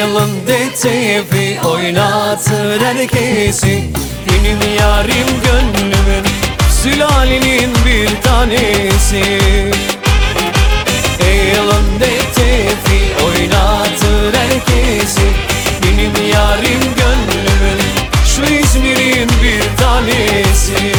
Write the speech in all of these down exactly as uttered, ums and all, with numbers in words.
Elinde tefi oynatır herkesi. Benim yarim gönlümün, sülalenin bir tanesi. Elinde tefi oynatır herkesi. Benim yarim gönlümün, şu İzmir'in bir tanesi.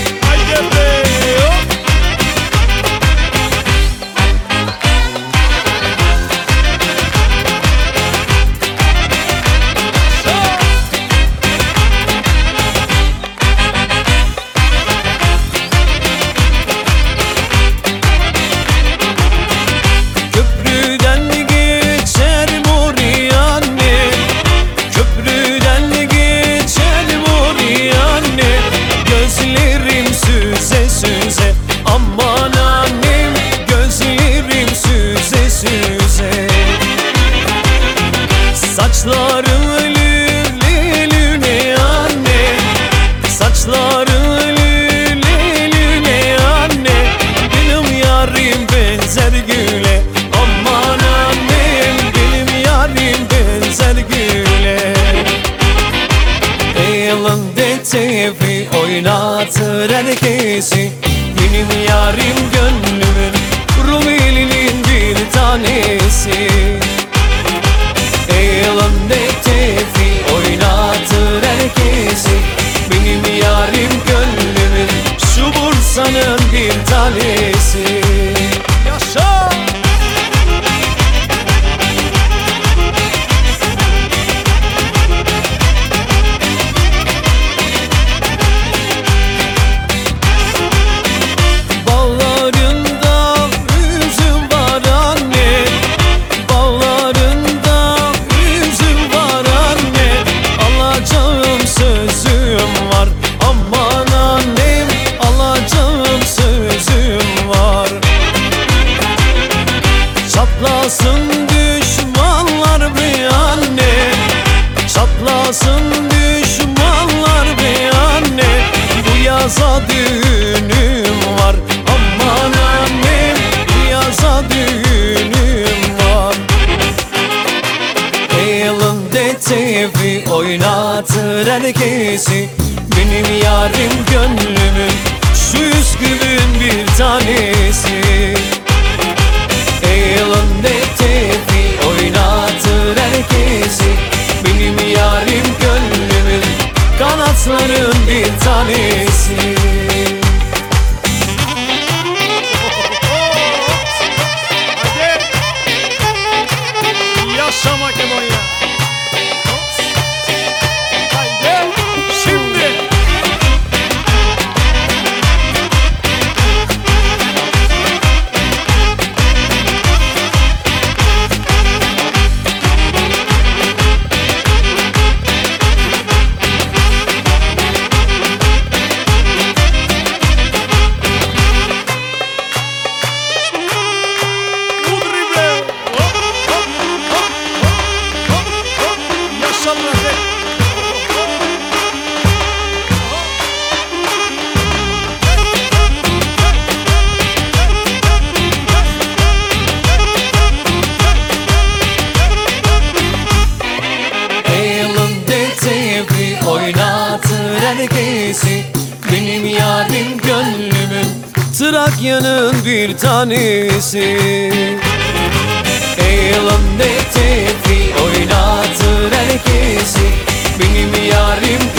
Aman annem, gözlerim süze süze. Saçların lüle lüle anne, saçların lüle lüle anne. Benim yarim benzer güle. Aman annem, benim yarim benzer güle. Elinde tefi oynatır herkesi. Benim yarim gönlümün, Rumeli'nin bir tanesi. Elinde tefi oynatır herkesi. Benim yarim gönlümün, şu Bursa'nın bir tanesi. Yaşa! Çatlasın düşmanlar be anne, çatlasın düşmanlar be anne. Bu yaza düğünüm var. Aman annem, bu yaza düğünüm var. Elinde tefi oynatır herkesi. Benim yarim gönlümün, şu Üsküp'ün bir tanesi. Elinde tefi oynatır herkesi. Benim yarim gönlümün, kanatların bir tanesi. Hadi yaşa Makedonya. Haydi şimdi. Oynatır herkesi. Benim yarim gönlümün, Trakya'nın bir tanesi. Elinde tefi oynatır herkesi. Benim yarim